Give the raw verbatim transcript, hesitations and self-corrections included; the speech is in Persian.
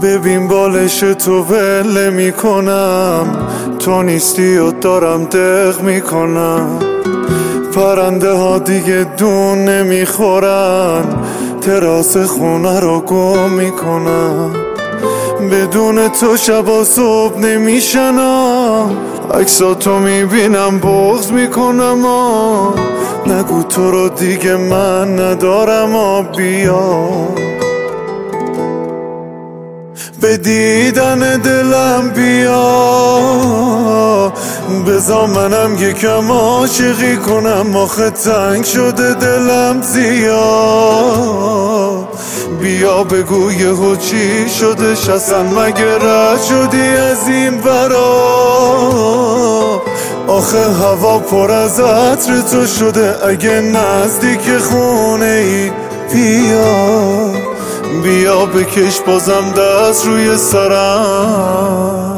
ببین بالش تو ول میکنم، تو نیستی و دارم دق میکنم. پرنده ها دیگه دون نمیخورن، تراس خونه رو گم میکنم. بدون تو شبا صبح نمیشنم، عکساتو میبینم بغض میکنم. آه نگو تو رو دیگه من ندارم. آه بیا به دیدن دلم بیا، بذار منم یکم عاشقی کنم. آخه تنگ شده دلم زیاد. بیا بگو یهو چی شدش اصلا، مگه رد شدی از این ورا؟ آخه هوا پر از عطر تو شده، اگه نزدیک خونه ای بیا. بیا بکش بازم دست روی سرم.